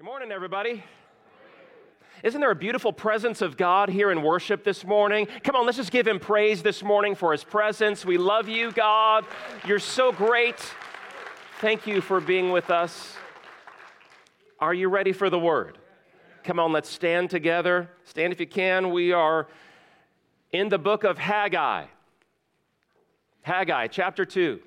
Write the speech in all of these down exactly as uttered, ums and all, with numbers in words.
Good morning, everybody. Isn't there a beautiful presence of God here in worship this morning? Come on, let's just give him praise this morning for his presence. We love you, God. You're so great. Thank you for being with us. Are you ready for the word? Come on, let's stand together. Stand if you can. We are in the book of Haggai. Haggai, chapter two.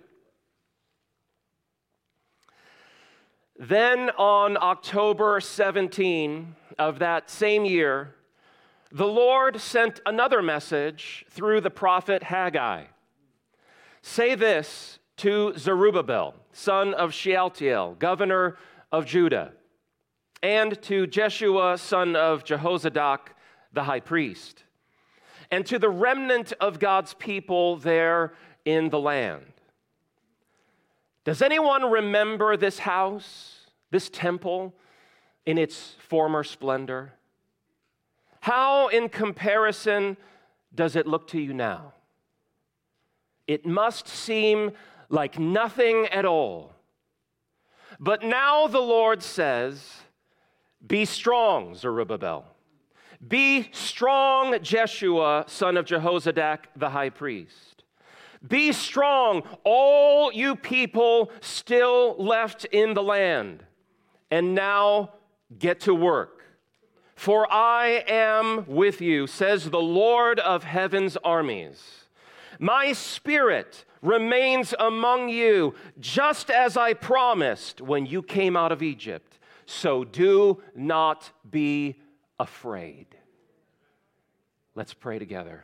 Then on October seventeenth of that same year, the Lord sent another message through the prophet Haggai. Say this to Zerubbabel, son of Shealtiel, governor of Judah, and to Jeshua, son of Jehozadak, the high priest, and to the remnant of God's people there in the land. Does anyone remember this house, this temple, in its former splendor? How, in comparison, does it look to you now? It must seem like nothing at all. But now the Lord says, be strong, Zerubbabel. Be strong, Jeshua, son of Jehozadak, the high priest. Be strong, all you people still left in the land, and now get to work. For I am with you, says the Lord of heaven's armies. My spirit remains among you, just as I promised when you came out of Egypt. So do not be afraid. Let's pray together.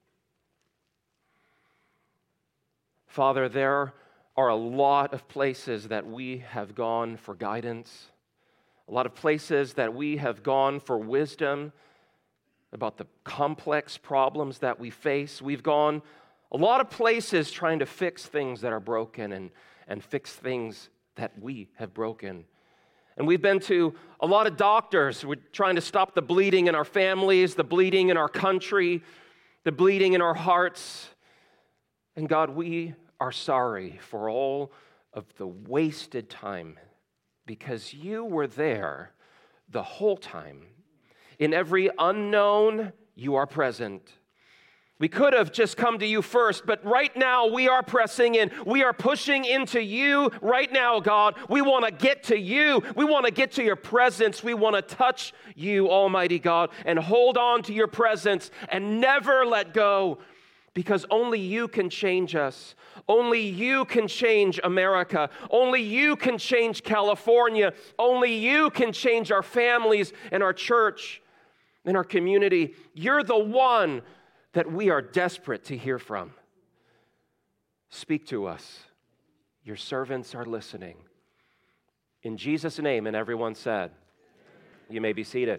Father, there are a lot of places that we have gone for guidance, a lot of places that we have gone for wisdom about the complex problems that we face. We've gone a lot of places trying to fix things that are broken and, and fix things that we have broken. And we've been to a lot of doctors. We're trying to stop the bleeding in our families, the bleeding in our country, the bleeding in our hearts. And God, we are sorry for all of the wasted time because you were there the whole time. In every unknown, you are present. We could have just come to you first, but right now we are pressing in. We are pushing into you right now, God. We want to get to you. We want to get to your presence. We want to touch you, Almighty God, and hold on to your presence and never let go. Because only you can change us. Only you can change America. Only you can change California. Only you can change our families and our church and our community. You're the one that we are desperate to hear from. Speak to us. Your servants are listening. In Jesus' name, and everyone said, you may be seated.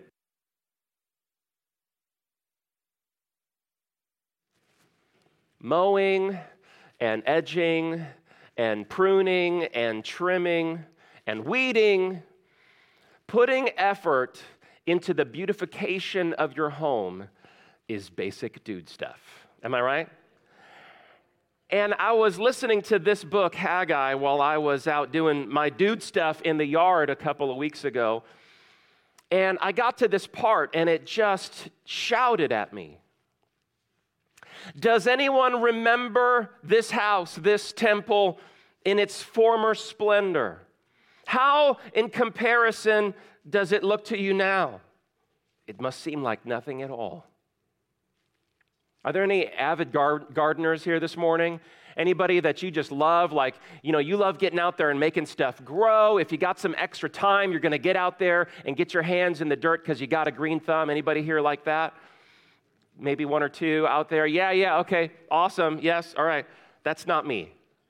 Mowing and edging and pruning and trimming and weeding, putting effort into the beautification of your home is basic dude stuff. Am I right? And I was listening to this book, Haggai, while I was out doing my dude stuff in the yard a couple of weeks ago. And I got to this part and it just shouted at me. Does anyone remember this house, this temple in its former splendor? How, in comparison, does it look to you now? It must seem like nothing at all. Are there any avid gar- gardeners here this morning? Anybody that you just love, like, you know, you love getting out there and making stuff grow. If you got some extra time, you're going to get out there and get your hands in the dirt because you got a green thumb. Anybody here like that? Maybe one or two out there. Yeah, yeah, okay, awesome, yes, all right. That's not me.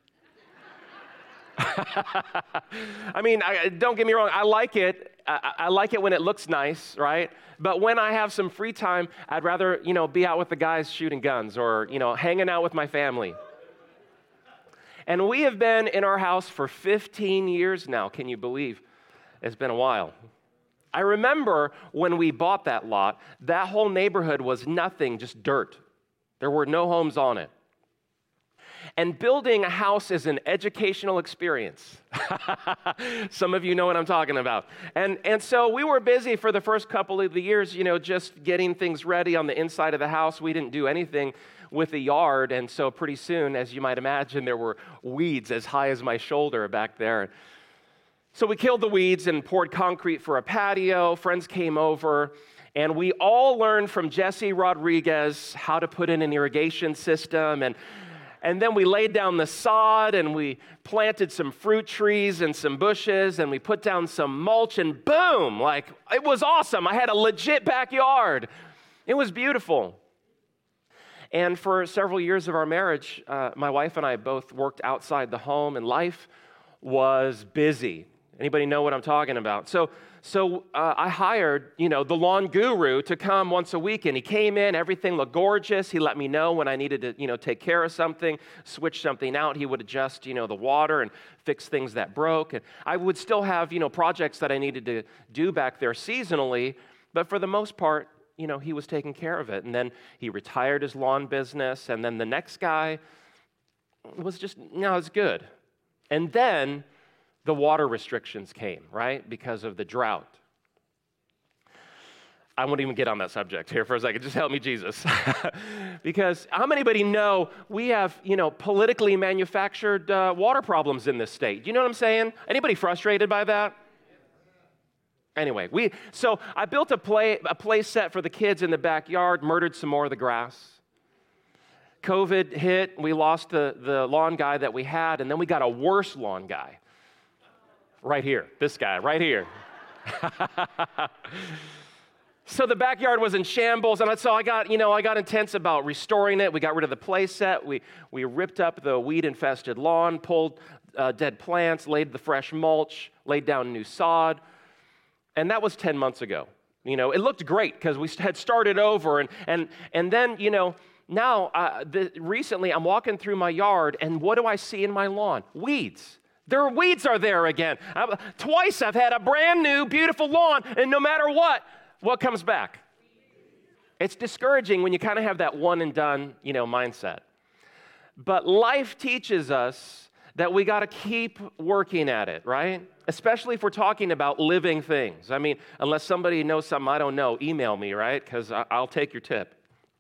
I mean, I, don't get me wrong, I like it. I, I like it when it looks nice, right? But when I have some free time, I'd rather, you know, be out with the guys shooting guns or, you know, hanging out with my family. And we have been in our house for fifteen years now. Can you believe? It's been a while. I remember when we bought that lot, that whole neighborhood was nothing, just dirt. There were no homes on it. And building a house is an educational experience. Some of you know what I'm talking about. And, and so we were busy for the first couple of the years, you know, just getting things ready on the inside of the house. We didn't do anything with the yard. And so pretty soon, as you might imagine, there were weeds as high as my shoulder back there. So we killed the weeds and poured concrete for a patio. Friends came over. And we all learned from Jesse Rodriguez how to put in an irrigation system. And And then we laid down the sod and we planted some fruit trees and some bushes and we put down some mulch and boom, like it was awesome. I had a legit backyard. It was beautiful. And for several years of our marriage, uh, my wife and I both worked outside the home and life was busy. Anybody know what I'm talking about? So So uh, I hired, you know, the lawn guru to come once a week, and he came in, everything looked gorgeous. He let me know when I needed to, you know, take care of something, switch something out. He would adjust, you know, the water and fix things that broke. And I would still have, you know, projects that I needed to do back there seasonally, but for the most part, you know, he was taking care of it. And then he retired his lawn business, and then the next guy was just, no, it was good. And then the water restrictions came, right, because of the drought. I won't even get on that subject here for a second. Just help me, Jesus. Because how many anybody know we have, you know, politically manufactured uh, water problems in this state? You know what I'm saying? Anybody frustrated by that? Anyway, we so I built a play a play set for the kids in the backyard, murdered some more of the grass. COVID hit, we lost the, the lawn guy that we had, and then we got a worse lawn guy. Right here, this guy, right here. So the backyard was in shambles, and so I got, you know, I got intense about restoring it. We got rid of the play set. We we ripped up the weed-infested lawn, pulled uh, dead plants, laid the fresh mulch, laid down new sod, and that was ten months ago. You know, it looked great because we had started over, and and and then, you know, now uh, the, recently I'm walking through my yard, and what do I see in my lawn? Weeds. Their weeds are there again. I, twice I've had a brand new, beautiful lawn, and no matter what, what comes back? It's discouraging when you kind of have that one and done, you know, mindset. But life teaches us that we got to keep working at it, right? Especially if we're talking about living things. I mean, unless somebody knows something I don't know, email me, right? Because I'll take your tip.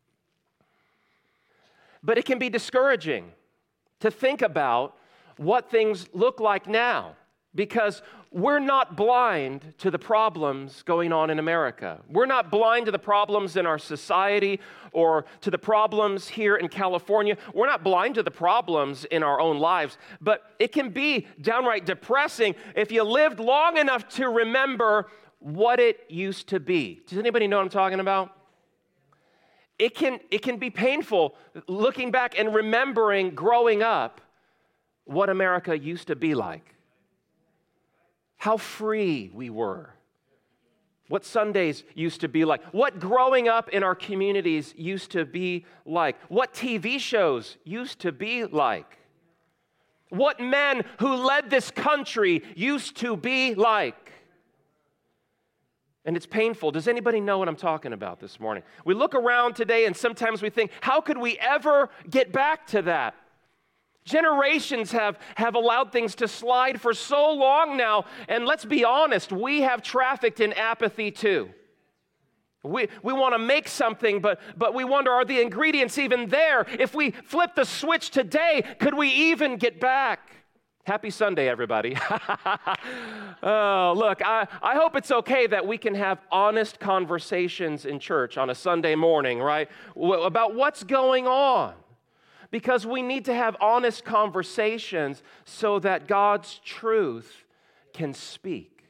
But it can be discouraging to think about what things look like now, because we're not blind to the problems going on in America. We're not blind to the problems in our society or to the problems here in California. We're not blind to the problems in our own lives, but it can be downright depressing if you lived long enough to remember what it used to be. Does anybody know what I'm talking about? It can, it can be painful looking back and remembering growing up what America used to be like, how free we were, what Sundays used to be like, what growing up in our communities used to be like, what T V shows used to be like, what men who led this country used to be like. And it's painful. Does anybody know what I'm talking about this morning? We look around today and sometimes we think, how could we ever get back to that? Generations have, have allowed things to slide for so long now, and let's be honest, we have trafficked in apathy too. We, we want to make something, but, but we wonder, are the ingredients even there? If we flip the switch today, could we even get back? Happy Sunday, everybody. Oh, look, I, I hope it's okay that we can have honest conversations in church on a Sunday morning, right, about what's going on. Because we need to have honest conversations so that God's truth can speak.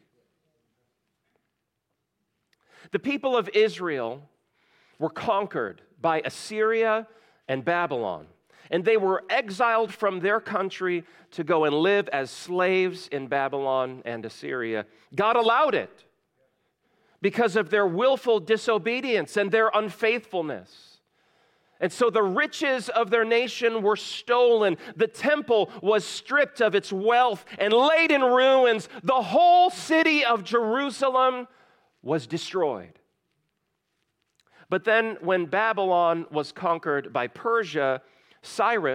The people of Israel were conquered by Assyria and Babylon, and they were exiled from their country to go and live as slaves in Babylon and Assyria. God allowed it because of their willful disobedience and their unfaithfulness. And so the riches of their nation were stolen. The temple was stripped of its wealth and laid in ruins. The whole city of Jerusalem was destroyed. But then when Babylon was conquered by Persia, Cyrus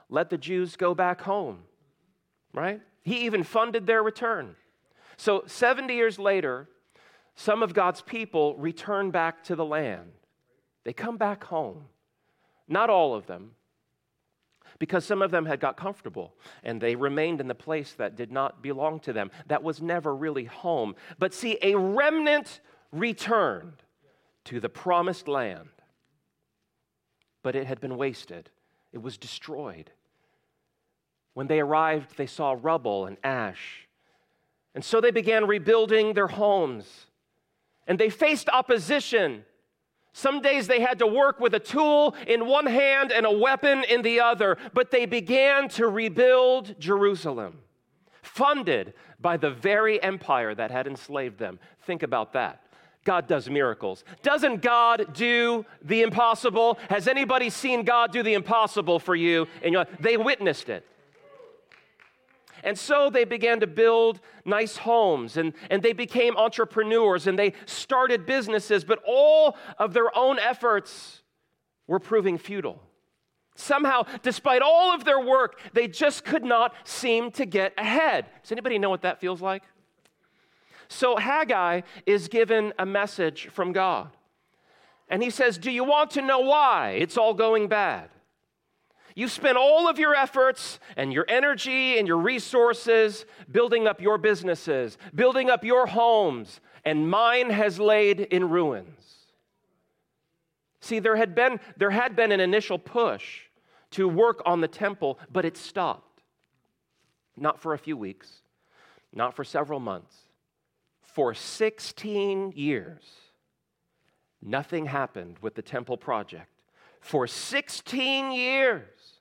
let the Jews go back home, right? He even funded their return. So seventy years later, some of God's people return back to the land. They come back home. Not all of them, because some of them had got comfortable and they remained in the place that did not belong to them. That was never really home. But see, a remnant returned to the promised land. But it had been wasted. It was destroyed. When they arrived, they saw rubble and ash. And so they began rebuilding their homes. And they faced opposition. Some days they had to work with a tool in one hand and a weapon in the other, but they began to rebuild Jerusalem, funded by the very empire that had enslaved them. Think about that. God does miracles. Doesn't God do the impossible? Has anybody seen God do the impossible for you? And you're like, they witnessed it. And so they began to build nice homes, and, and they became entrepreneurs, and they started businesses, but all of their own efforts were proving futile. Somehow, despite all of their work, they just could not seem to get ahead. Does anybody know what that feels like? So Haggai is given a message from God. And he says, do you want to know why it's all going bad? You spent all of your efforts and your energy and your resources building up your businesses, building up your homes, and mine has laid in ruins. See, there had been, there had been an initial push to work on the temple, but it stopped. Not for a few weeks, not for several months. For sixteen years, nothing happened with the temple project. For sixteen years.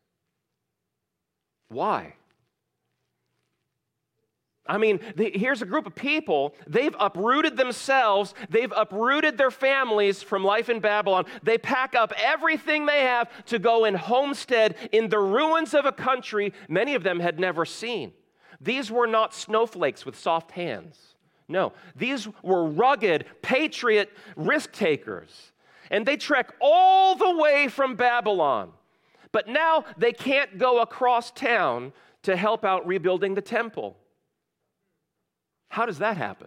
Why? I mean, the, here's a group of people, they've uprooted themselves, they've uprooted their families from life in Babylon. They pack up everything they have to go and homestead in the ruins of a country many of them had never seen. These were not snowflakes with soft hands. No, these were rugged, patriot risk takers. And they trek all the way from Babylon. But now they can't go across town to help out rebuilding the temple. How does that happen?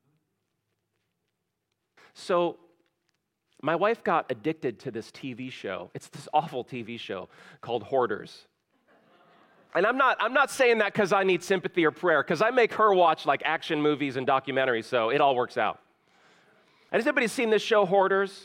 So my wife got addicted to this T V show. It's this awful T V show called Hoarders. And I'm not, I'm not saying that because I need sympathy or prayer, because I make her watch like action movies and documentaries, so it all works out. And has anybody seen this show, Hoarders?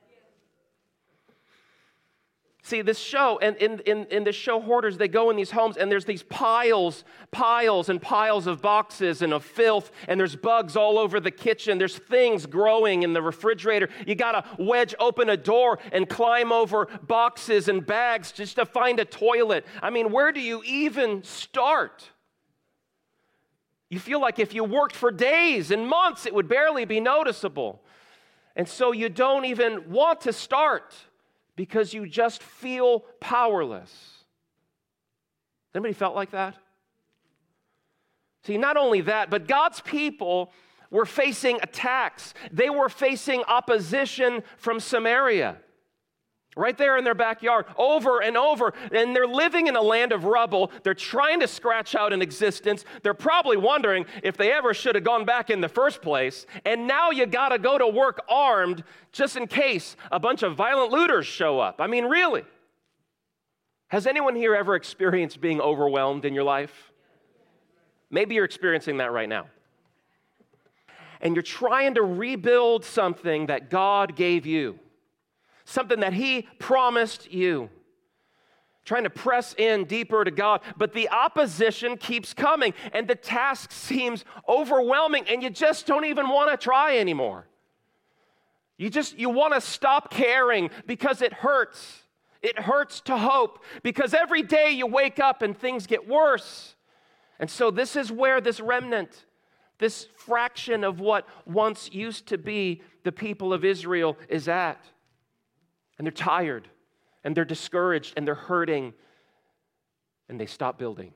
See, this show, and in, in, in this show, Hoarders, they go in these homes, and there's these piles, piles and piles of boxes and of filth, and there's bugs all over the kitchen. There's things growing in the refrigerator. You got to wedge open a door and climb over boxes and bags just to find a toilet. I mean, where do you even start? You feel like if you worked for days and months, it would barely be noticeable. And so you don't even want to start, because you just feel powerless. Anybody felt like that? See, not only that, but God's people were facing attacks. They were facing opposition from Samaria, right there in their backyard, over and over. And they're living in a land of rubble. They're trying to scratch out an existence. They're probably wondering if they ever should have gone back in the first place. And now you got to go to work armed just in case a bunch of violent looters show up. I mean, really? Has anyone here ever experienced being overwhelmed in your life? Maybe you're experiencing that right now. And you're trying to rebuild something that God gave you. Something that He promised you. Trying to press in deeper to God. But the opposition keeps coming. And the task seems overwhelming. And you just don't even want to try anymore. You just, you want to stop caring because it hurts. It hurts to hope. Because every day you wake up and things get worse. And so this is where this remnant, this fraction of what once used to be the people of Israel is at. And they're tired, and they're discouraged, and they're hurting, and they stop building.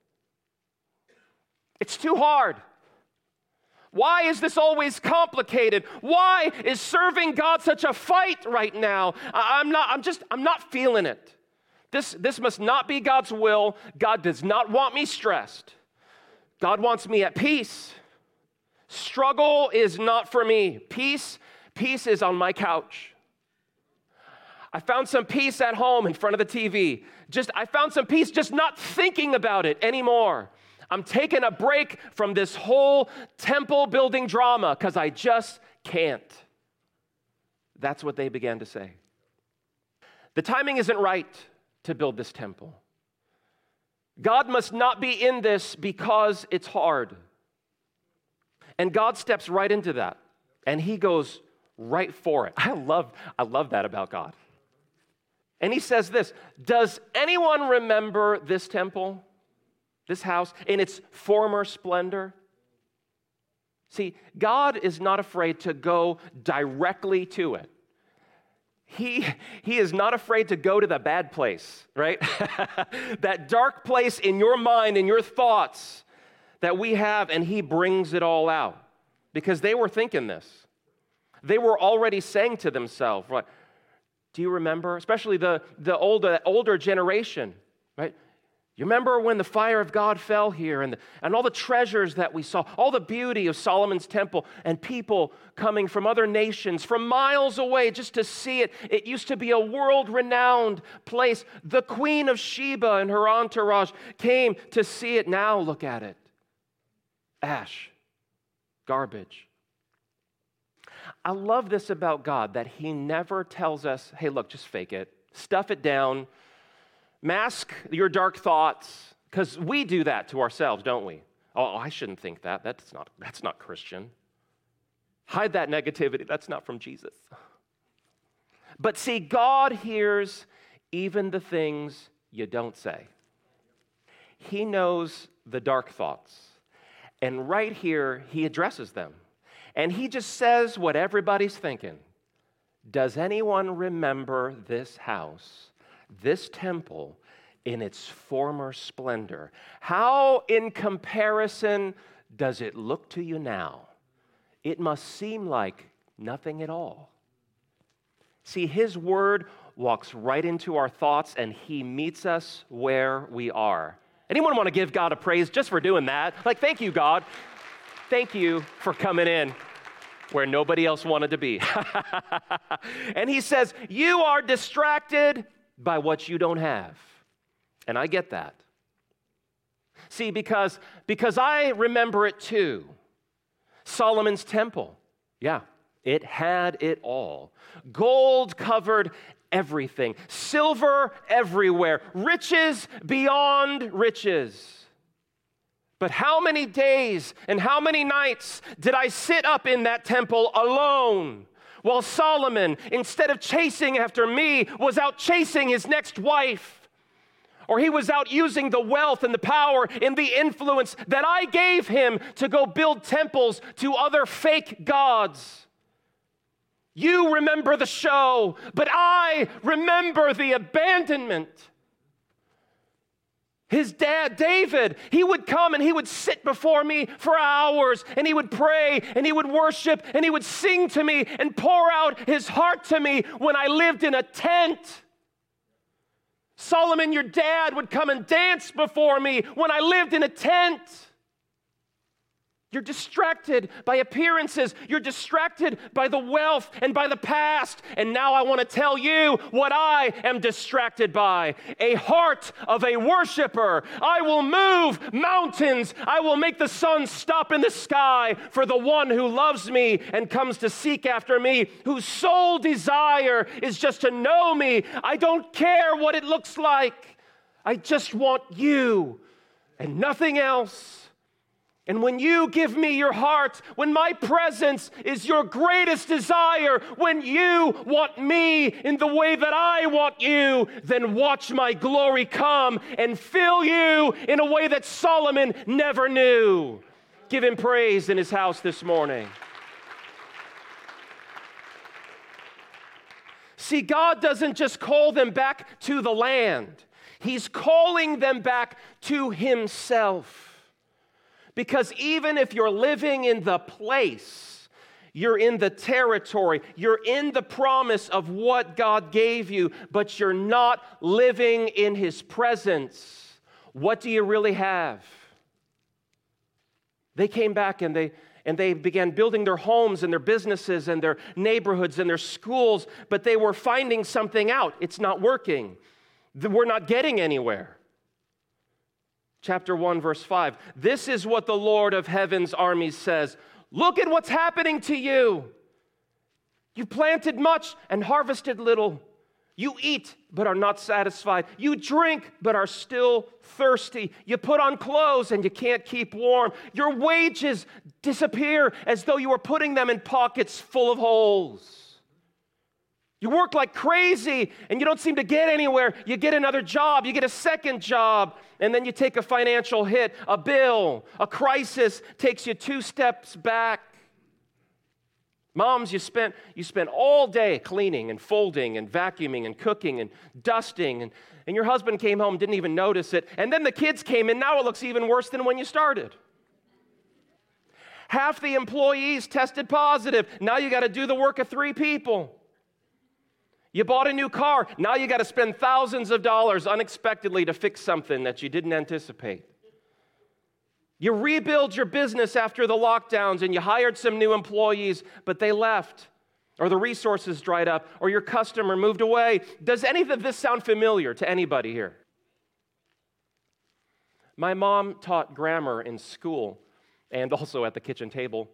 It's too hard. Why is this always complicated? Why is serving God such a fight right now? I'm not, I'm just, I'm not feeling it. This, this must not be God's will. God does not want me stressed. God wants me at peace. Struggle is not for me. Peace, peace is on my couch. I found some peace at home in front of the T V. Just, I found some peace just not thinking about it anymore. I'm taking a break from this whole temple building drama because I just can't. That's what they began to say. The timing isn't right to build this temple. God must not be in this because it's hard. And God steps right into that, and he goes right for it. I love, I love that about God. And he says this, does anyone remember this temple, this house, in its former splendor? See, God is not afraid to go directly to it. He, he is not afraid to go to the bad place, right? That dark place in your mind, in your thoughts that we have, and he brings it all out. Because they were thinking this. They were already saying to themselves, right? Do you remember, especially the, the older, older generation, right? You remember when the fire of God fell here and, the, and all the treasures that we saw, all the beauty of Solomon's temple and people coming from other nations, from miles away just to see it. It used to be a world-renowned place. The Queen of Sheba and her entourage came to see it. Now look at it. Ash, garbage. I love this about God, that he never tells us, hey, look, just fake it. Stuff it down. Mask your dark thoughts, because we do that to ourselves, don't we? Oh, I shouldn't think that. That's not, that's not Christian. Hide that negativity. That's not from Jesus. But see, God hears even the things you don't say. He knows the dark thoughts. And right here, he addresses them. And he just says what everybody's thinking. Does anyone remember this house, this temple, in its former splendor? How, in comparison, does it look to you now? It must seem like nothing at all. See, his word walks right into our thoughts, and he meets us where we are. Anyone want to give God a praise just for doing that? Like, thank you, God. Thank you for coming in where nobody else wanted to be. And he says, you are distracted by what you don't have. And I get that. See, because, because I remember it too. Solomon's temple, yeah, it had it all. Gold covered everything. Silver everywhere. Riches beyond riches. But how many days and how many nights did I sit up in that temple alone while Solomon, instead of chasing after me, was out chasing his next wife? Or he was out using the wealth and the power and the influence that I gave him to go build temples to other fake gods. You remember the show, but I remember the abandonment. His dad, David, he would come and he would sit before me for hours, and he would pray and he would worship and he would sing to me and pour out his heart to me when I lived in a tent. Solomon, your dad, would come and dance before me when I lived in a tent. You're distracted by appearances. You're distracted by the wealth and by the past. And now I want to tell you what I am distracted by. A heart of a worshiper. I will move mountains. I will make the sun stop in the sky for the one who loves me and comes to seek after me, whose sole desire is just to know me. I don't care what it looks like. I just want you and nothing else. And when you give me your heart, when my presence is your greatest desire, when you want me in the way that I want you, then watch my glory come and fill you in a way that Solomon never knew. Give him praise in his house this morning. See, God doesn't just call them back to the land. He's calling them back to himself. Because even if you're living in the place, You're in the territory. You're in the promise of what God gave you, but you're not living in His presence. What do you really have? They came back and they and they began building their homes and their businesses and their neighborhoods and their schools, but they were finding something out. It's not working. We're not getting anywhere. Chapter one, verse five. This is what the Lord of heaven's armies says. Look at what's happening to you. You planted much and harvested little. You eat, but are not satisfied. You drink, but are still thirsty. You put on clothes, and you can't keep warm. Your wages disappear as though you were putting them in pockets full of holes. You work like crazy, and you don't seem to get anywhere. You get another job. You get a second job, and then you take a financial hit, a bill, a crisis takes you two steps back. Moms, you spent, you spent all day cleaning and folding and vacuuming and cooking and dusting, and, and your husband came home, didn't even notice it, and then the kids came in. Now it looks even worse than when you started. Half the employees tested positive. Now you got to do the work of three people. You bought a new car. Now you got to spend thousands of dollars unexpectedly to fix something that you didn't anticipate. You rebuild your business after the lockdowns and you hired some new employees, but they left, or the resources dried up, or your customer moved away. Does any of this sound familiar to anybody here? My mom taught grammar in school and also at the kitchen table.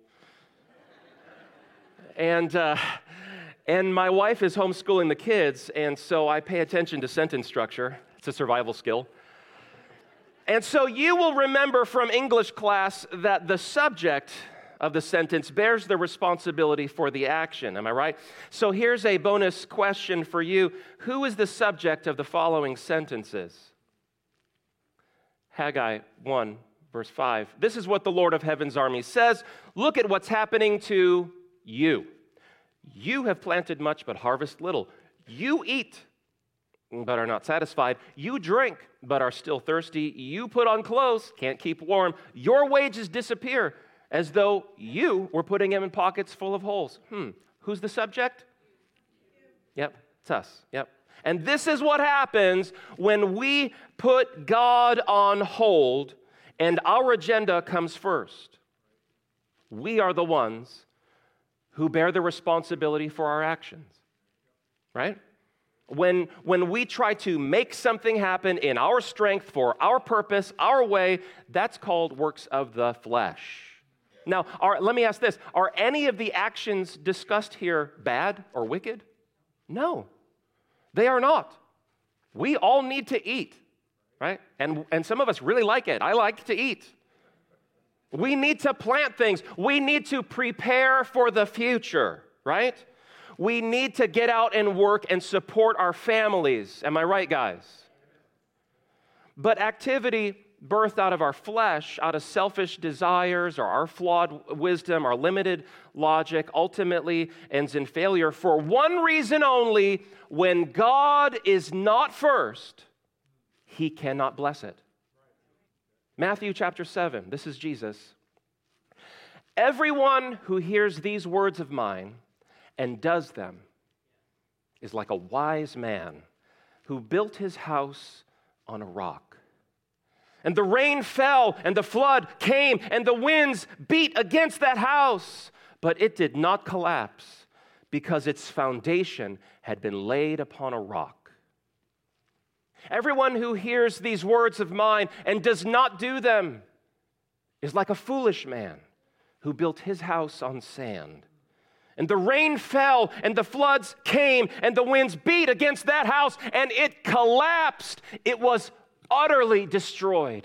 and, uh, and my wife is homeschooling the kids, and so I pay attention to sentence structure. It's a survival skill. And so you will remember from English class that the subject of the sentence bears the responsibility for the action. Am I right? So here's a bonus question for you. Who is the subject of the following sentences? Haggai one, verse five. This is what the Lord of heaven's army says. Look at what's happening to you. You have planted much, but harvest little. You eat, but are not satisfied. You drink, but are still thirsty. You put on clothes, can't keep warm. Your wages disappear as though you were putting them in pockets full of holes. Hmm, who's the subject? Yep, it's us, yep. And this is what happens when we put God on hold and our agenda comes first. We are the ones who bear the responsibility for our actions, right? When, when we try to make something happen in our strength, for our purpose, our way, that's called works of the flesh. Now, are, let me ask this. Are any of the actions discussed here bad or wicked? No, they are not. We all need to eat, right? And, and some of us really like it. I like to eat. We need to plant things. We need to prepare for the future, right? We need to get out and work and support our families. Am I right, guys? But activity birthed out of our flesh, out of selfish desires or our flawed wisdom, our limited logic, ultimately ends in failure for one reason only: when God is not first, He cannot bless it. Matthew chapter seven, this is Jesus. Everyone who hears these words of mine and does them is like a wise man who built his house on a rock. And the rain fell, and the flood came, and the winds beat against that house, but it did not collapse because its foundation had been laid upon a rock. Everyone who hears these words of mine and does not do them is like a foolish man who built his house on sand. And the rain fell, and the floods came, and the winds beat against that house, and it collapsed. It was utterly destroyed.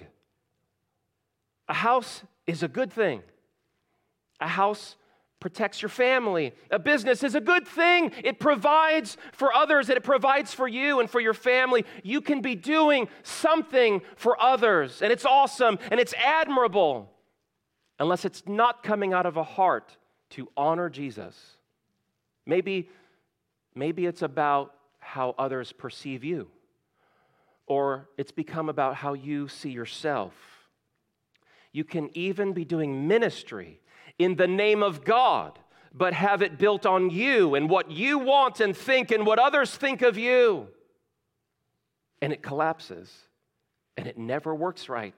A house is a good thing. A house protects your family. A business is a good thing. It provides for others, and it provides for you and for your family. You can be doing something for others, and it's awesome, and it's admirable, unless it's not coming out of a heart to honor Jesus. Maybe, maybe it's about how others perceive you, or it's become about how you see yourself. You can even be doing ministry in the name of God, but have it built on you and what you want and think and what others think of you. And it collapses, and it never works right.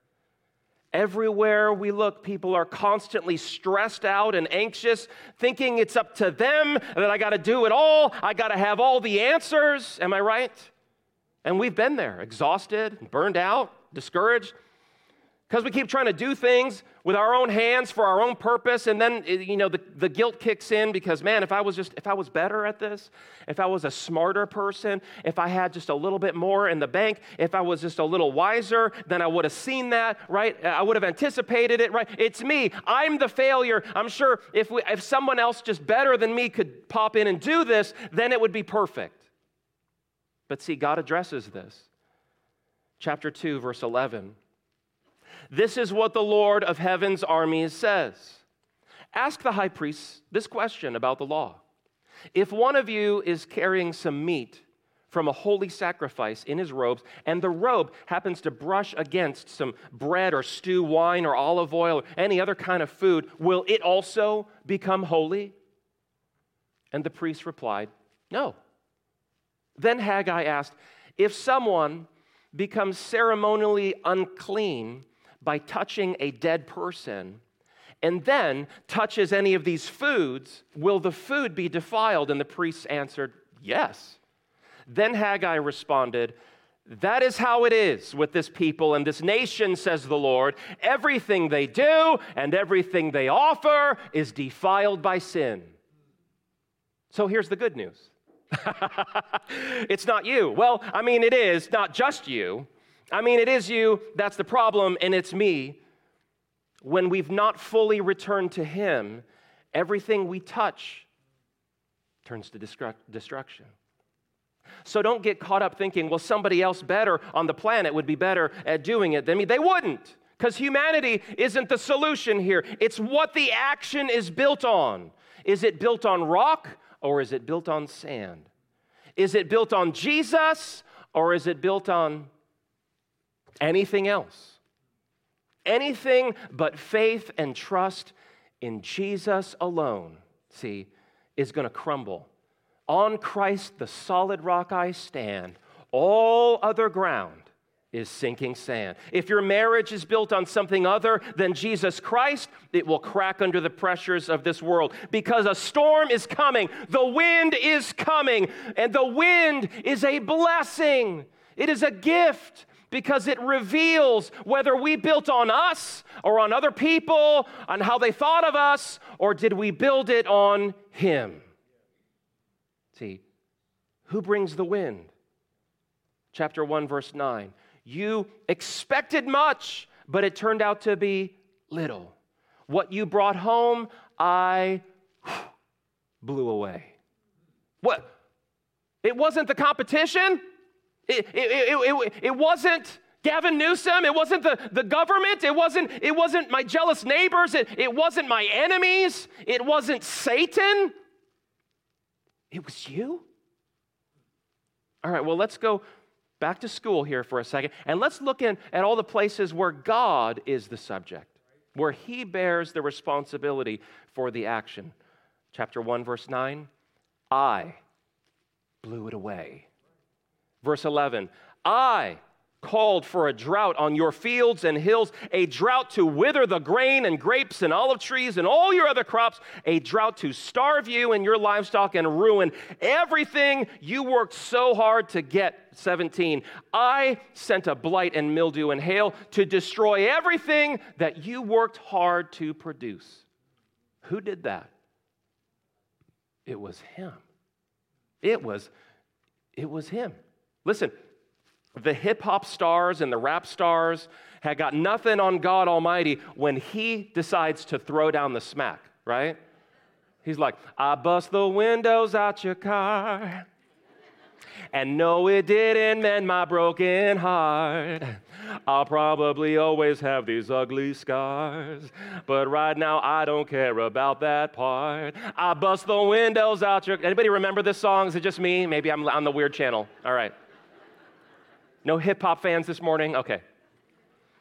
Everywhere we look, people are constantly stressed out and anxious, thinking it's up to them, that I got to do it all, I got to have all the answers. Am I right? And we've been there, exhausted, burned out, discouraged, because we keep trying to do things with our own hands for our own purpose, and then, you know, the, the guilt kicks in because, man, if I was just, if I was better at this, if I was a smarter person, if I had just a little bit more in the bank, if I was just a little wiser, then I would have seen that, right? I would have anticipated it, right? It's me. I'm the failure. I'm sure if we, if someone else just better than me could pop in and do this, then it would be perfect. But see, God addresses this. Chapter two, verse eleven. This is what the Lord of heaven's armies says. Ask the high priest this question about the law. If one of you is carrying some meat from a holy sacrifice in his robes, and the robe happens to brush against some bread or stew, wine or olive oil or any other kind of food, will it also become holy? And the priest replied, no. Then Haggai asked, if someone becomes ceremonially unclean by touching a dead person, and then touches any of these foods, will the food be defiled? And the priests answered, yes. Then Haggai responded, that is how it is with this people and this nation, says the Lord. Everything they do and everything they offer is defiled by sin. So here's the good news. It's not you. Well, I mean, it is not just you. I mean, it is you, that's the problem, and it's me. When we've not fully returned to Him, everything we touch turns to destruct- destruction. So don't get caught up thinking, well, somebody else better on the planet would be better at doing it than me. They wouldn't, because humanity isn't the solution here. It's what the action is built on. Is it built on rock, or is it built on sand? Is it built on Jesus, or is it built on anything else? Anything but faith and trust in Jesus alone, see, is going to crumble. On Christ, the solid rock I stand. All other ground is sinking sand. If your marriage is built on something other than Jesus Christ, it will crack under the pressures of this world, because a storm is coming. The wind is coming, and the wind is a blessing. It is a gift, because it reveals whether we built on us or on other people, on how they thought of us, or did we build it on Him? See, who brings the wind? Chapter one, verse nine. You expected much, but it turned out to be little. What you brought home, I blew away. What? It wasn't the competition? It, it, it, it, it wasn't Gavin Newsom. It wasn't the, the government. It wasn't, it wasn't my jealous neighbors. It, it wasn't my enemies. It wasn't Satan. It was you. All right, well, let's go back to school here for a second, and let's look in at all the places where God is the subject, where He bears the responsibility for the action. Chapter one, verse nine, I blew it away. Verse eleven, I called for a drought on your fields and hills, a drought to wither the grain and grapes and olive trees and all your other crops, a drought to starve you and your livestock and ruin everything you worked so hard to get. seventeen, I sent a blight and mildew and hail to destroy everything that you worked hard to produce. Who did that? It was Him. It was, it was Him. Listen, the hip-hop stars and the rap stars had got nothing on God Almighty when He decides to throw down the smack, right? He's like, I bust the windows out your car, and no, it didn't mend my broken heart. I'll probably always have these ugly scars, but right now I don't care about that part. I bust the windows out your... Anybody remember this song? Is it just me? Maybe I'm on the weird channel. All right. No hip-hop fans this morning? Okay.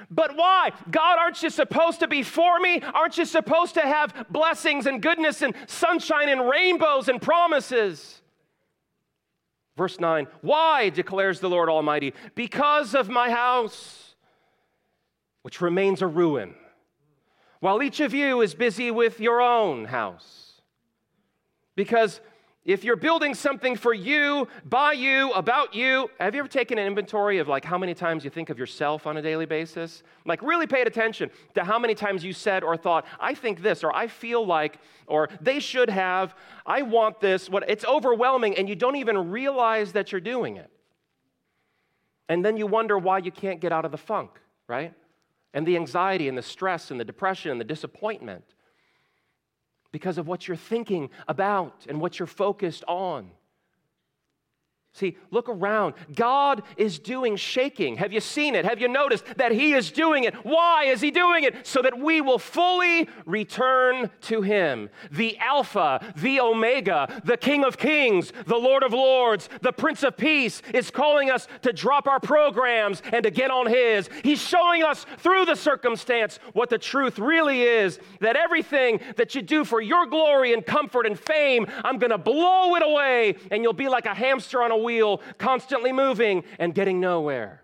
But why? God, aren't you supposed to be for me? Aren't you supposed to have blessings and goodness and sunshine and rainbows and promises? Verse nine, why, declares the Lord Almighty? Because of my house, which remains a ruin, while each of you is busy with your own house. Because if you're building something for you, by you, about you, have you ever taken an inventory of like how many times you think of yourself on a daily basis? Like really paid attention to how many times you said or thought, I think this, or I feel like, or they should have, I want this. What it's overwhelming, and you don't even realize that you're doing it. And then you wonder why you can't get out of the funk, right? And the anxiety and the stress and the depression and the disappointment. Because of what you're thinking about and what you're focused on. See, look around. God is doing shaking. Have you seen it? Have you noticed that He is doing it? Why is He doing it? So that we will fully return to Him. The Alpha, the Omega, the King of Kings, the Lord of Lords, the Prince of Peace is calling us to drop our programs and to get on His. He's showing us through the circumstance what the truth really is, that everything that you do for your glory and comfort and fame, I'm going to blow it away, and you'll be like a hamster on a wheel, constantly moving and getting nowhere.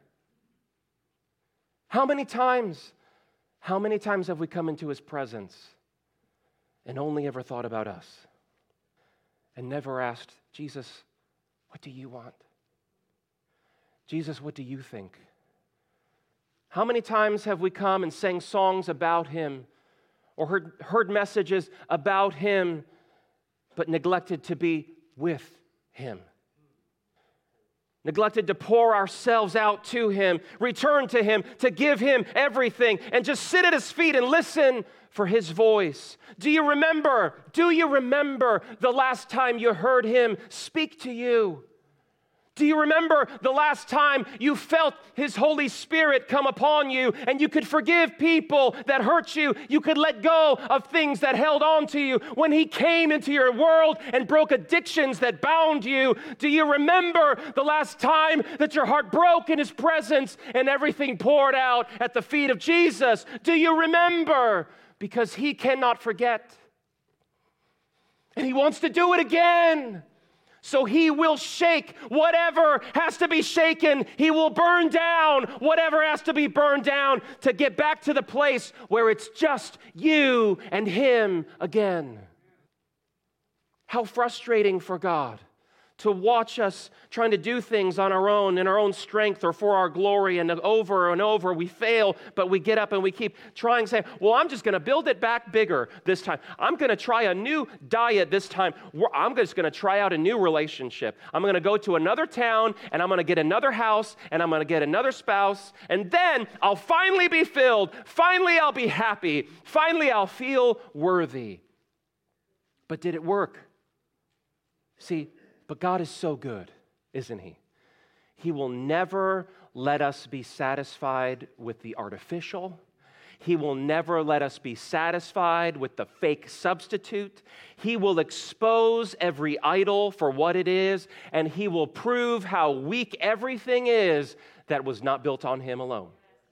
How many times, how many times have we come into His presence and only ever thought about us and never asked, Jesus, what do you want? Jesus, what do you think? How many times have we come and sang songs about Him or heard, heard messages about Him but neglected to be with Him? Neglected to pour ourselves out to Him, return to Him, to give Him everything, and just sit at His feet and listen for His voice. Do you remember, do you remember the last time you heard Him speak to you? Do you remember the last time you felt His Holy Spirit come upon you and you could forgive people that hurt you? You could let go of things that held on to you when He came into your world and broke addictions that bound you? Do you remember the last time that your heart broke in His presence and everything poured out at the feet of Jesus? Do you remember? Because He cannot forget. And He wants to do it again. So He will shake whatever has to be shaken. He will burn down whatever has to be burned down to get back to the place where it's just you and Him again. How frustrating for God to watch us trying to do things on our own, in our own strength or for our glory, and over and over we fail, but we get up and we keep trying, saying, well, I'm just going to build it back bigger this time. I'm going to try a new diet this time. I'm just going to try out a new relationship. I'm going to go to another town, and I'm going to get another house, and I'm going to get another spouse, and then I'll finally be filled. Finally, I'll be happy. Finally, I'll feel worthy. But did it work? See, but God is so good, isn't He? He will never let us be satisfied with the artificial. He will never let us be satisfied with the fake substitute. He will expose every idol for what it is, and He will prove how weak everything is that was not built on Him alone.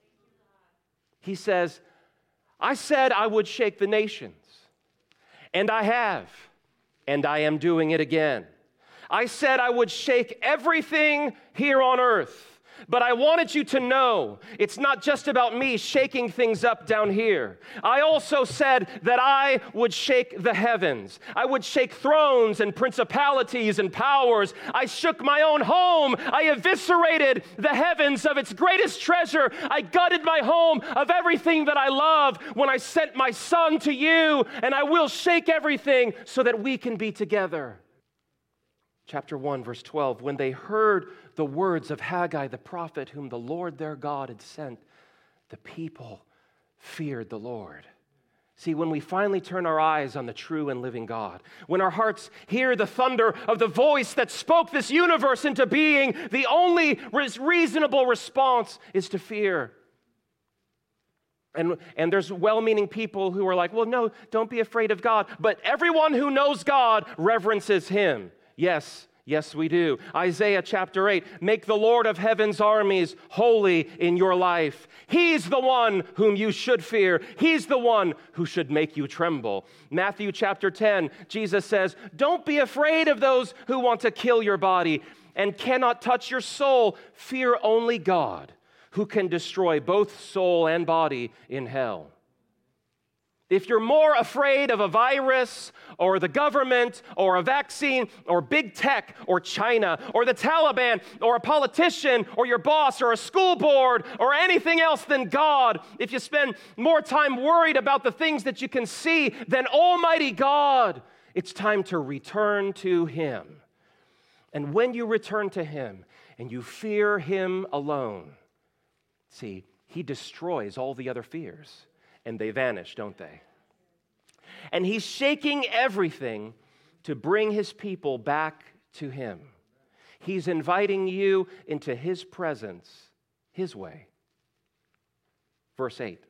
He says, I said I would shake the nations, and I have, and I am doing it again. I said I would shake everything here on earth, but I wanted you to know it's not just about me shaking things up down here. I also said that I would shake the heavens. I would shake thrones and principalities and powers. I shook my own home. I eviscerated the heavens of its greatest treasure. I gutted my home of everything that I love when I sent my Son to you, and I will shake everything so that we can be together. Chapter one, verse twelve, when they heard the words of Haggai the prophet, whom the Lord their God had sent, the people feared the Lord. See, when we finally turn our eyes on the true and living God, when our hearts hear the thunder of the voice that spoke this universe into being, the only reasonable response is to fear. And, and there's well-meaning people who are like, well, no, don't be afraid of God. But everyone who knows God reverences Him. Yes, Yes, we do. Isaiah chapter eight, make the Lord of heaven's armies holy in your life. He's the one whom you should fear. He's the one who should make you tremble. Matthew chapter ten, Jesus says, don't be afraid of those who want to kill your body and cannot touch your soul. Fear only God, who can destroy both soul and body in hell. If you're more afraid of a virus or the government or a vaccine or big tech or China or the Taliban or a politician or your boss or a school board or anything else than God, if you spend more time worried about the things that you can see than Almighty God, it's time to return to Him. And when you return to Him and you fear Him alone, see, He destroys all the other fears. And they vanish, don't they? And He's shaking everything to bring His people back to Him. He's inviting you into His presence, His way. Verse eight.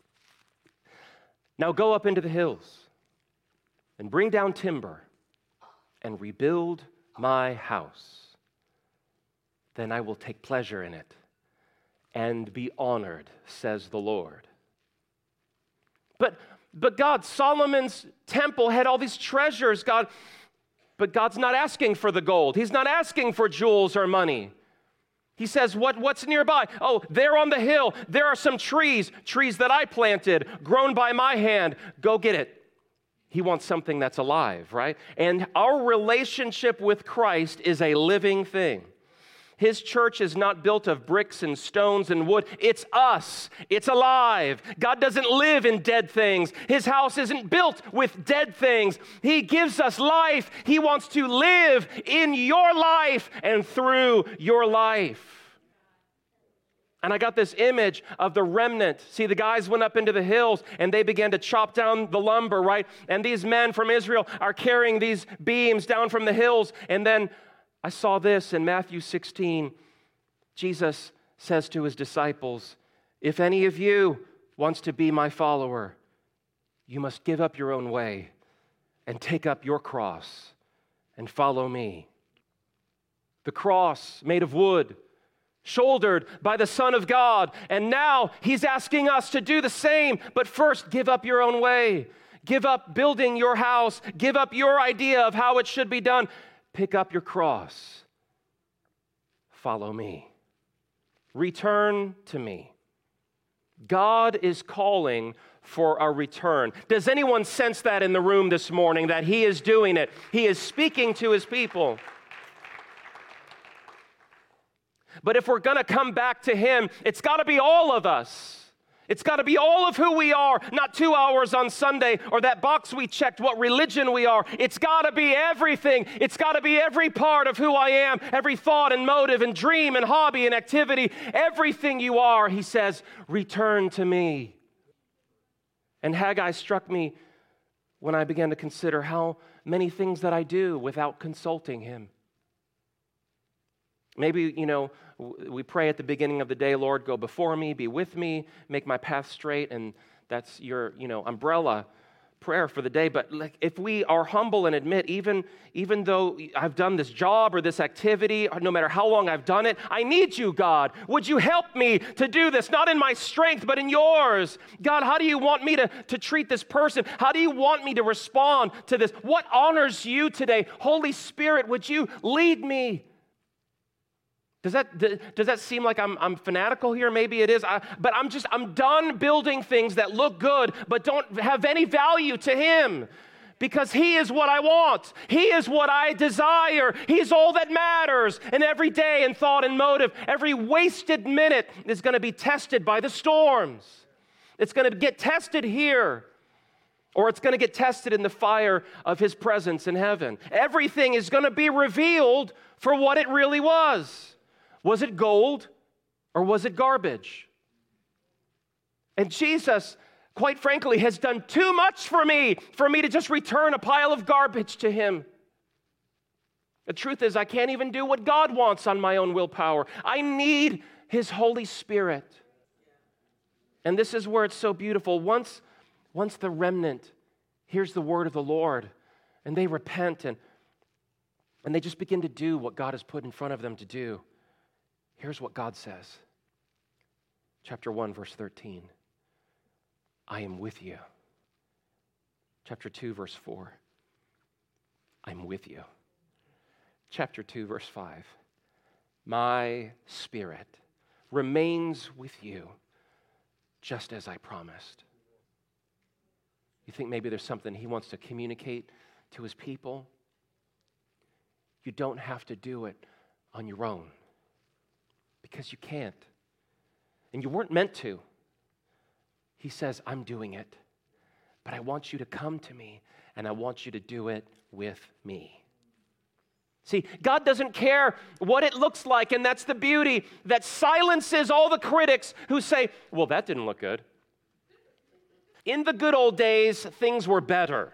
Now go up into the hills and bring down timber and rebuild my house. Then I will take pleasure in it and be honored, says the Lord. But, but God, Solomon's temple had all these treasures, God, but God's not asking for the gold. He's not asking for jewels or money. He says, what, what's nearby? Oh, there on the hill, there are some trees, trees that I planted, grown by my hand. Go get it. He wants something that's alive, right? And our relationship with Christ is a living thing. His church is not built of bricks and stones and wood. It's us. It's alive. God doesn't live in dead things. His house isn't built with dead things. He gives us life. He wants to live in your life and through your life. And I got this image of the remnant. See, the guys went up into the hills and they began to chop down the lumber, right? And these men from Israel are carrying these beams down from the hills. And then I saw this in Matthew sixteen. Jesus says to His disciples, if any of you wants to be my follower, you must give up your own way and take up your cross and follow me. The cross made of wood, shouldered by the Son of God. And now He's asking us to do the same, but first give up your own way. Give up building your house. Give up your idea of how it should be done. Pick up your cross. Follow me. Return to me. God is calling for a return. Does anyone sense that in the room this morning, that He is doing it? He is speaking to His people. But if we're going to come back to Him, it's got to be all of us. It's got to be all of who we are, not two hours on Sunday or that box we checked what religion we are. It's got to be everything. It's got to be every part of who I am, every thought and motive and dream and hobby and activity. Everything you are, He says, return to me. And Haggai struck me when I began to consider how many things that I do without consulting Him. Maybe, you know, we pray at the beginning of the day, Lord, go before me, be with me, make my path straight, and that's your, you know, umbrella prayer for the day. But like, if we are humble and admit, even, even though I've done this job or this activity, or no matter how long I've done it, I need you, God. Would you help me to do this, not in my strength, but in yours? God, how do you want me to, to treat this person? How do you want me to respond to this? What honors you today? Holy Spirit, would you lead me? Does that, does that seem like I'm, I'm fanatical here? Maybe it is. I, but I'm just, I'm done building things that look good but don't have any value to Him. Because He is what I want. He is what I desire. He's all that matters. And every day in thought and motive, every wasted minute is going to be tested by the storms. It's going to get tested here. Or it's going to get tested in the fire of His presence in heaven. Everything is going to be revealed for what it really was. Was it gold or was it garbage? And Jesus, quite frankly, has done too much for me, for me to just return a pile of garbage to Him. The truth is, I can't even do what God wants on my own willpower. I need His Holy Spirit. And this is where it's so beautiful. Once, once the remnant hears the word of the Lord and they repent and and they just begin to do what God has put in front of them to do, here's what God says. Chapter one, verse thirteen. I am with you. Chapter two, verse four. I'm with you. Chapter two, verse five. My Spirit remains with you, just as I promised. You think maybe there's something he wants to communicate to his people? You don't have to do it on your own, because you can't. And you weren't meant to. He says, I'm doing it, but I want you to come to me, and I want you to do it with me. See, God doesn't care what it looks like, and that's the beauty that silences all the critics who say, well, that didn't look good. In the good old days, things were better.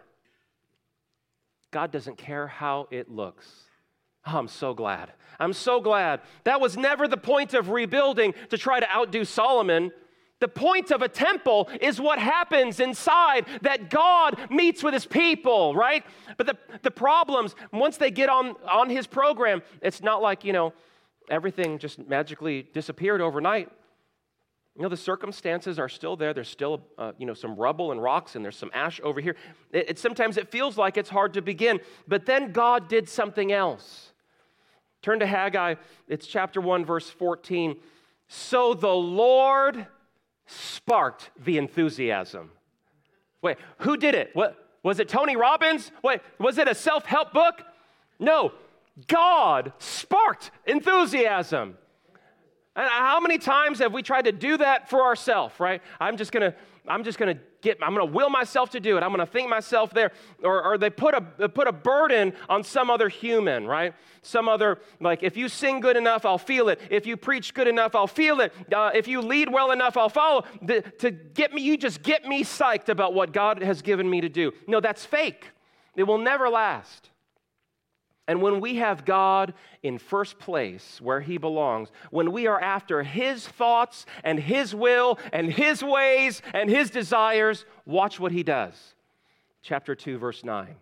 God doesn't care how it looks. Oh, I'm so glad. I'm so glad. That was never the point of rebuilding, to try to outdo Solomon. The point of a temple is what happens inside, that God meets with his people, right? But the, the problems, once they get on, on his program, it's not like, you know, everything just magically disappeared overnight. You know, the circumstances are still there. There's still, uh, you know, some rubble and rocks, and there's some ash over here. It, it, sometimes it feels like it's hard to begin. But then God did something else. Turn to Haggai. It's chapter one, verse fourteen. So the Lord sparked the enthusiasm. Wait, who did it? What, was it Tony Robbins? Wait, was it a self-help book? No, God sparked enthusiasm. And how many times have we tried to do that for ourselves, right? I'm just gonna, I'm just gonna get, I'm gonna will myself to do it. I'm gonna think myself there, or, or they put a put a burden on some other human, right? Some other, like, if you sing good enough, I'll feel it. If you preach good enough, I'll feel it. Uh, if you lead well enough, I'll follow. The, to get me, you just get me psyched about what God has given me to do. No, that's fake. It will never last. And when we have God in first place where he belongs, when we are after his thoughts and his will and his ways and his desires, watch what he does. Chapter two, verse nine.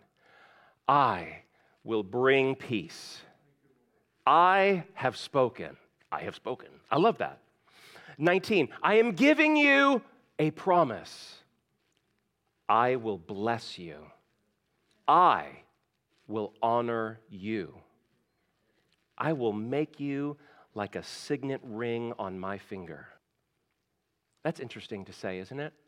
I will bring peace. I have spoken. I have spoken. I love that. nineteen. I am giving you a promise. I will bless you. I will honor you. I will make you like a signet ring on my finger. That's interesting to say, isn't it?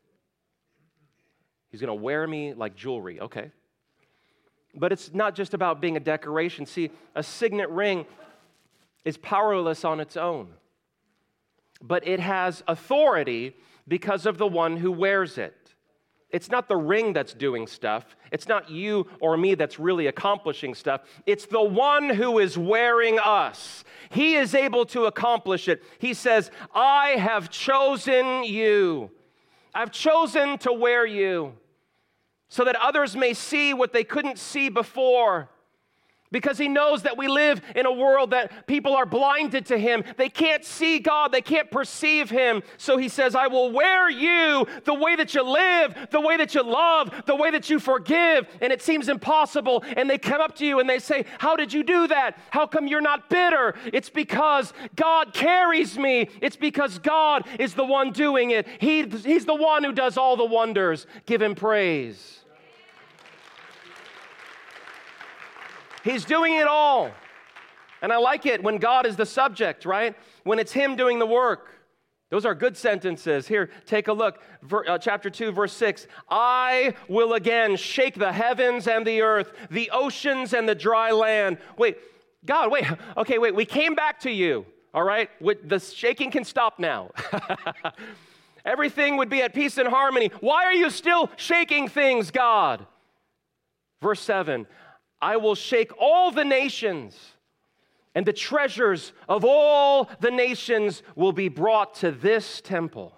He's going to wear me like jewelry, okay. But it's not just about being a decoration. See, a signet ring is powerless on its own, but it has authority because of the one who wears it. It's not the ring that's doing stuff. It's not you or me that's really accomplishing stuff. It's the one who is wearing us. He is able to accomplish it. He says, I have chosen you. I've chosen to wear you so that others may see what they couldn't see before. Because he knows that we live in a world that people are blinded to him. They can't see God. They can't perceive him. So he says, I will wear you the way that you live, the way that you love, the way that you forgive. And it seems impossible. And they come up to you and they say, how did you do that? How come you're not bitter? It's because God carries me. It's because God is the one doing it. He, he's the one who does all the wonders. Give him praise. He's doing it all. And I like it when God is the subject, right? When it's him doing the work. Those are good sentences. Here, take a look. Ver, uh, chapter two, verse six. I will again shake the heavens and the earth, the oceans and the dry land. Wait, God, wait. Okay, wait. We came back to you, all right? The shaking can stop now. Everything would be at peace and harmony. Why are you still shaking things, God? Verse seven. I will shake all the nations, and the treasures of all the nations will be brought to this temple.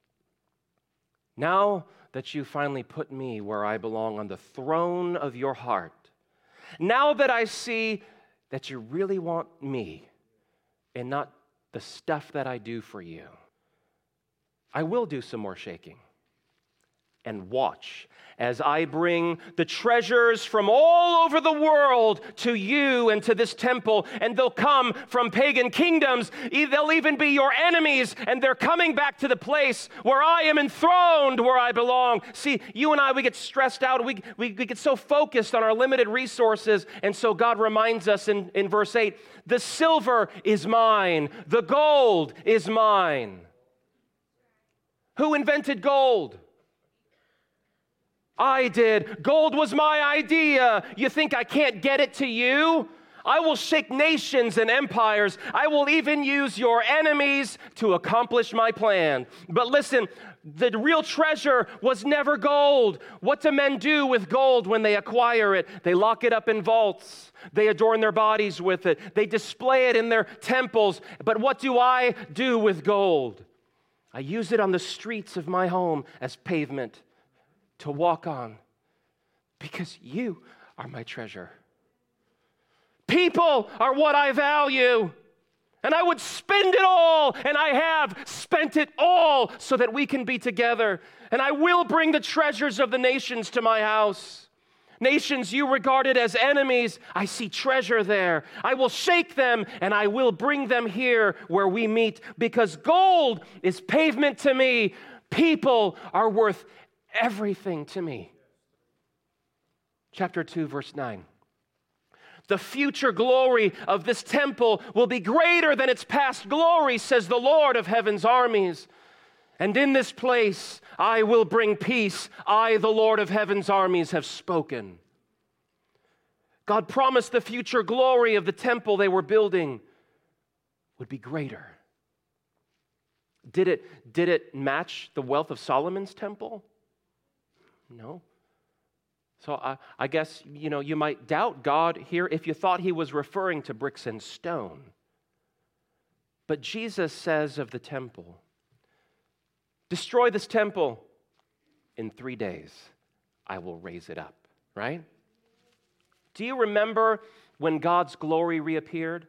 Now that you finally put me where I belong on the throne of your heart, now that I see that you really want me and not the stuff that I do for you, I will do some more shaking. and watch as I bring the treasures from all over the world to you and to this temple, and they'll come from pagan kingdoms. They'll even be your enemies, and they're coming back to the place where I am enthroned, where I belong. See, you and I, we get stressed out. We, we, we get so focused on our limited resources, and so God reminds us in, in verse eight, the silver is mine, the gold is mine. Who invented gold? I did. Gold was my idea. You think I can't get it to you? I will shake nations and empires. I will even use your enemies to accomplish my plan. But listen, the real treasure was never gold. What do men do with gold when they acquire it? They lock it up in vaults. They adorn their bodies with it. They display it in their temples. But what do I do with gold? I use it on the streets of my home as pavement to walk on, because you are my treasure. People are what I value, and I would spend it all, and I have spent it all so that we can be together. And I will bring the treasures of the nations to my house. Nations you regarded as enemies, I see treasure there. I will shake them, and I will bring them here where we meet, because gold is pavement to me. People are worth everything to me. Chapter two, verse nine. The future glory of this temple will be greater than its past glory, says the Lord of heaven's armies. And in this place I will bring peace. I, the Lord of heaven's armies, have spoken. God promised the future glory of the temple they were building would be greater. Did it, did it match the wealth of Solomon's temple? No. So I, I guess, you know, you might doubt God here if you thought he was referring to bricks and stone. But Jesus says of the temple, destroy this temple, in three days I will raise it up, right? Do you remember when God's glory reappeared?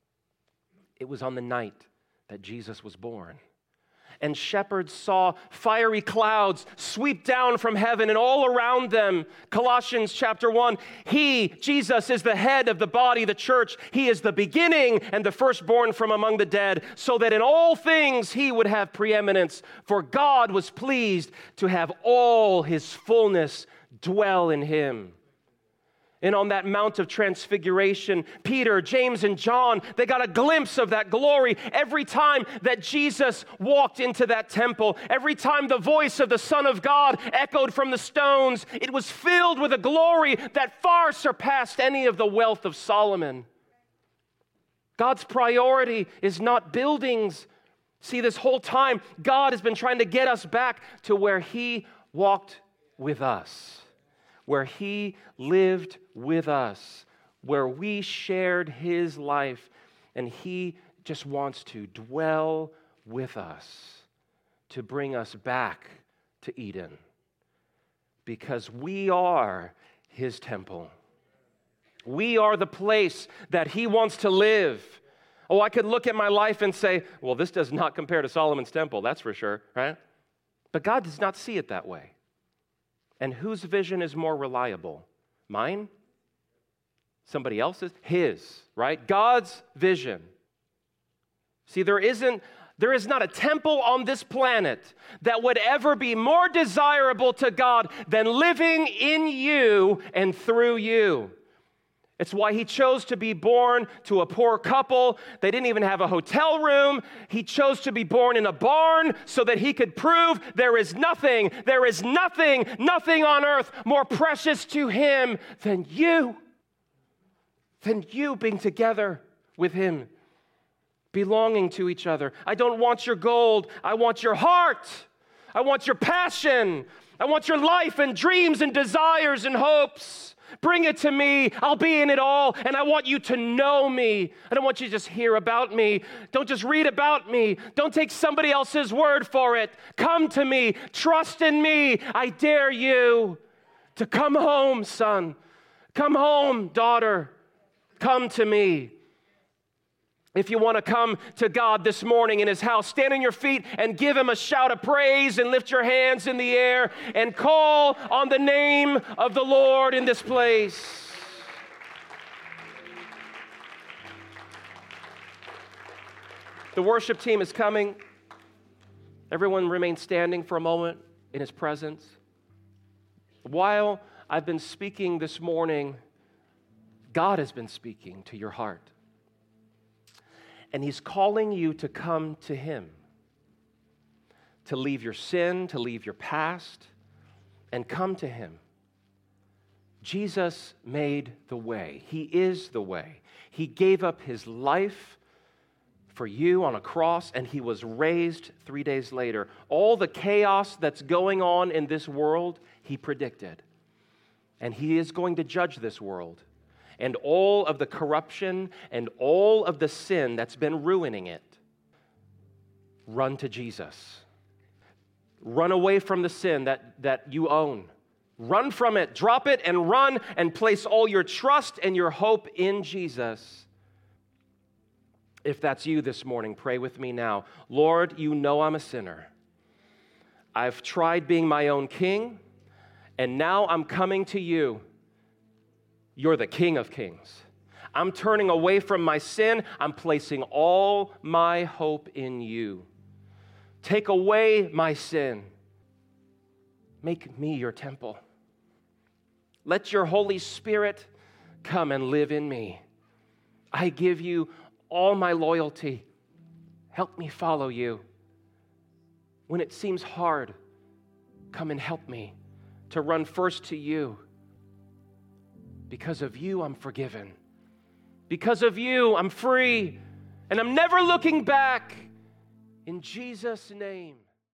It was on the night that Jesus was born. And shepherds saw fiery clouds sweep down from heaven and all around them. Colossians chapter one, he, Jesus, is the head of the body, the church. He is the beginning and the firstborn from among the dead, so that in all things he would have preeminence. For God was pleased to have all his fullness dwell in him. And on that Mount of Transfiguration, Peter, James, and John, they got a glimpse of that glory every time that Jesus walked into that temple. Every time the voice of the Son of God echoed from the stones, it was filled with a glory that far surpassed any of the wealth of Solomon. God's priority is not buildings. See, this whole time, God has been trying to get us back to where he walked with us, where he lived with us, where we shared his life, and he just wants to dwell with us, to bring us back to Eden, because we are his temple. We are the place that he wants to live. Oh, I could look at my life and say, well, this does not compare to Solomon's temple, that's for sure, right? But God does not see it that way. And whose vision is more reliable? Mine? Somebody else's? His, right? God's vision. See, there isn't, there is not a temple on this planet that would ever be more desirable to God than living in you and through you. It's why he chose to be born to a poor couple. They didn't even have a hotel room. He chose to be born in a barn so that he could prove there is nothing, there is nothing, nothing on earth more precious to him than you, than you being together with him, belonging to each other. I don't want your gold. I want your heart. I want your passion. I want your life and dreams and desires and hopes. Bring it to me. I'll be in it all. And I want you to know me. I don't want you to just hear about me. Don't just read about me. Don't take somebody else's word for it. Come to me. Trust in me. I dare you to come home, son. Come home, daughter. Come to me. If you want to come to God this morning in His house, stand on your feet and give Him a shout of praise and lift your hands in the air and call on the name of the Lord in this place. The worship team is coming. Everyone remain standing for a moment in His presence. While I've been speaking this morning, God has been speaking to your heart. And He's calling you to come to Him, to leave your sin, to leave your past, and come to Him. Jesus made the way. He is the way. He gave up His life for you on a cross, and He was raised three days later. All the chaos that's going on in this world, He predicted. And He is going to judge this world. And all of the corruption and all of the sin that's been ruining it. Run to Jesus. Run away from the sin that, that you own. Run from it, drop it, and run and place all your trust and your hope in Jesus. If that's you this morning, pray with me now. Lord, you know I'm a sinner. I've tried being my own king, and now I'm coming to you. You're the King of Kings. I'm turning away from my sin. I'm placing all my hope in you. Take away my sin. Make me your temple. Let your Holy Spirit come and live in me. I give you all my loyalty. Help me follow you. When it seems hard, come and help me to run first to you. Because of you, I'm forgiven. Because of you, I'm free. And I'm never looking back. In Jesus' name.